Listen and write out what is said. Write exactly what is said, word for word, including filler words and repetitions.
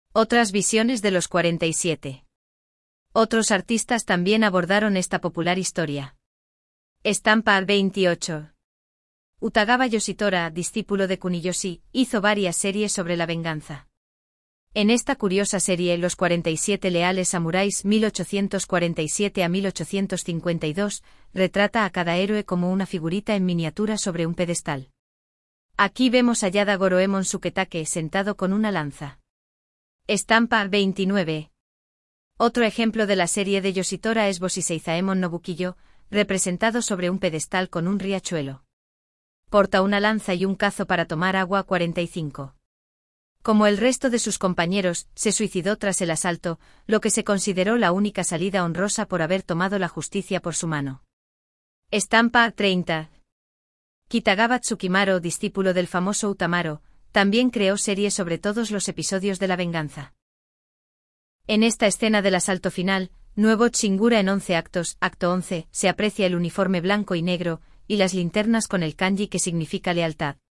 Otras visiones de los cuarenta y siete. Otros artistas también abordaron esta popular historia. Estampa veintiocho. Utagawa Yoshitora, discípulo de Kuniyoshi, hizo varias series sobre la venganza. En esta curiosa serie Los cuarenta y siete leales samuráis mil ochocientos cuarenta y siete a mil ochocientos cincuenta y dos, retrata a cada héroe como una figurita en miniatura sobre un pedestal. Aquí vemos a Yada Goroemon Suketake sentado con una lanza. Estampa veintinueve. Otro ejemplo de la serie de Yoshitora es Boshiseizaemon Nobukiyo, representado sobre un pedestal con un riachuelo. Porta una lanza y un cazo para tomar agua. cuarenta y cinco. Como el resto de sus compañeros, se suicidó tras el asalto, lo que se consideró la única salida honrosa por haber tomado la justicia por su mano. Estampa treinta. Kitagawa Tsukimaro, discípulo del famoso Utamaro, también creó series sobre todos los episodios de la venganza. En esta escena del asalto final, Nuevo Chingura en once actos, acto once, se aprecia el uniforme blanco y negro, y las linternas con el kanji que significa lealtad.